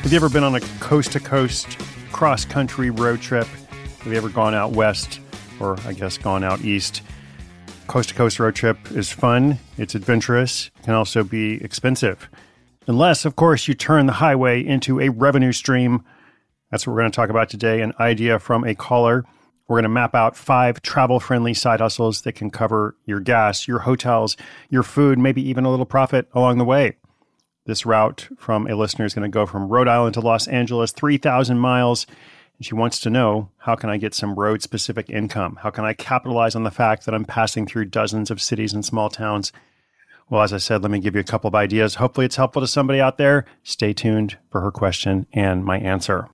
Have you ever been on a coast-to-coast cross-country road trip? Have you ever gone out west, or I guess gone out east? Coast-to-coast road trip is fun, it's adventurous, it can also be expensive. Unless, of course, you turn the highway into a revenue stream. That's what we're going to talk about today, an idea from a caller. We're going to map out 5 travel-friendly side hustles that can cover your gas, your hotels, your food, maybe even a little profit along the way. This route from a listener is going to go from Rhode Island to Los Angeles, 3,000 miles. And she wants to know, how can I get some road-specific income? How can I capitalize on the fact that I'm passing through dozens of cities and small towns? Well, as I said, let me give you a couple of ideas. Hopefully it's helpful to somebody out there. Stay tuned for her question and my answer.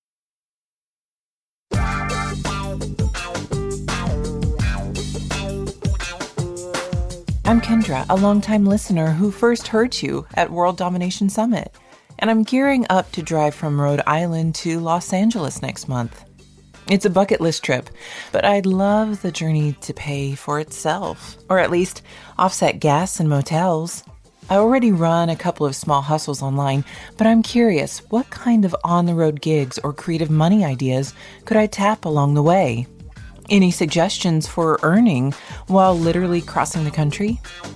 I'm Kendra, a longtime listener who first heard you at World Domination Summit, and I'm gearing up to drive from Rhode Island to Los Angeles next month. It's a bucket list trip, but I'd love the journey to pay for itself, or at least offset gas and motels. I already run a couple of small hustles online, but I'm curious, what kind of on-the-road gigs or creative money ideas could I tap along the way? Any suggestions for earning while literally crossing the country?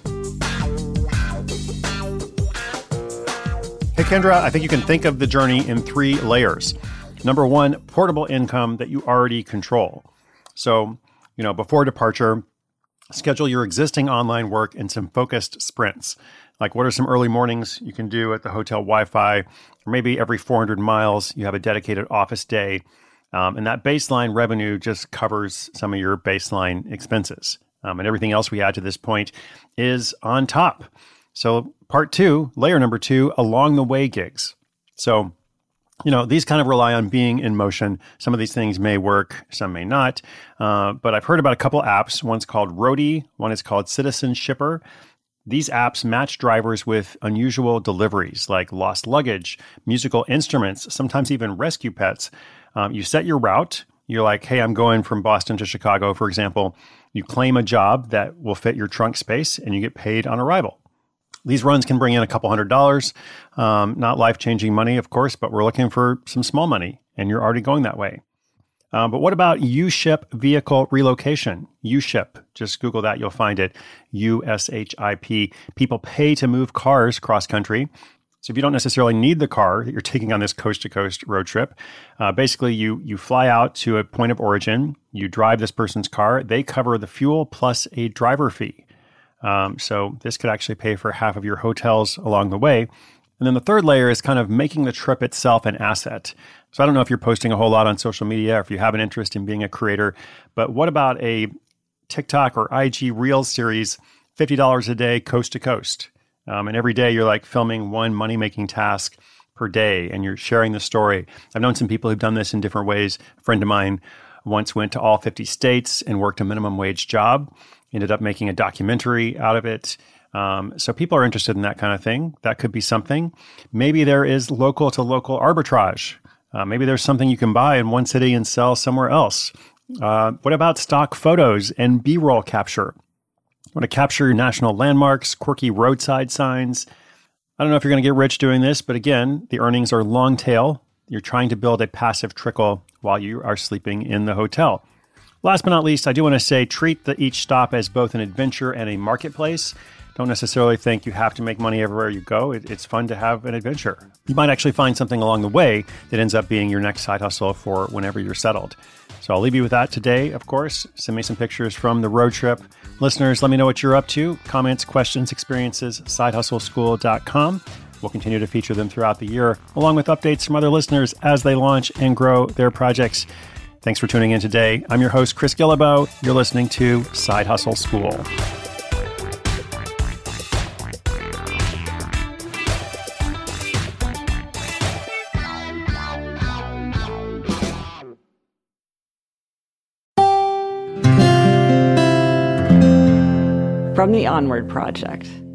Hey, Kendra, I think you can think of the journey in 3 layers. Number 1, portable income that you already control. So, before departure, schedule your existing online work in some focused sprints. Like, what are some early mornings you can do at the hotel Wi-Fi? Or maybe every 400 miles, you have a dedicated office day. And that baseline revenue just covers some of your baseline expenses. And everything else we add to this point is on top. So part 2, layer number 2, along the way gigs. So, these kind of rely on being in motion. Some of these things may work, some may not. But I've heard about a couple apps. One's called Roadie, one is called Citizen Shipper. These apps match drivers with unusual deliveries like lost luggage, musical instruments, sometimes even rescue pets. You set your route. You're like, hey, I'm going from Boston to Chicago, for example. You claim a job that will fit your trunk space, and you get paid on arrival. These runs can bring in a couple $100s. Not life-changing money, of course, but we're looking for some small money, and you're already going that way. But what about U-Ship vehicle relocation? U-Ship, just Google that, you'll find it. U-S-H-I-P. People pay to move cars cross-country. So if you don't necessarily need the car that you're taking on this coast-to-coast road trip, basically you fly out to a point of origin, you drive this person's car, they cover the fuel plus a driver fee. So this could actually pay for half of your hotels along the way. And then the third layer is kind of making the trip itself an asset. So I don't know if you're posting a whole lot on social media or if you have an interest in being a creator, but what about a TikTok or IG Reels series, $50 a day, coast to coast? And every day you're like filming one money-making task per day and you're sharing the story. I've known some people who've done this in different ways. A friend of mine once went to all 50 states and worked a minimum wage job, ended up making a documentary out of it. So people are interested in that kind of thing. That could be something. Maybe there is local to local arbitrage. Maybe there's something you can buy in one city and sell somewhere else. What about stock photos and B-roll capture? Want to capture your national landmarks, quirky roadside signs. I don't know if you're going to get rich doing this, but again, the earnings are long tail. You're trying to build a passive trickle while you are sleeping in the hotel. Last but not least, I do want to say treat each stop as both an adventure and a marketplace. Don't necessarily think you have to make money everywhere you go. It's fun to have an adventure. You might actually find something along the way that ends up being your next side hustle for whenever you're settled. So I'll leave you with that today, of course. Send me some pictures from the road trip. Listeners, let me know what you're up to. Comments, questions, experiences, sidehustleschool.com. We'll continue to feature them throughout the year, along with updates from other listeners as they launch and grow their projects. Thanks for tuning in today. I'm your host, Chris Guillebeau. You're listening to Side Hustle School. From the Onward Project.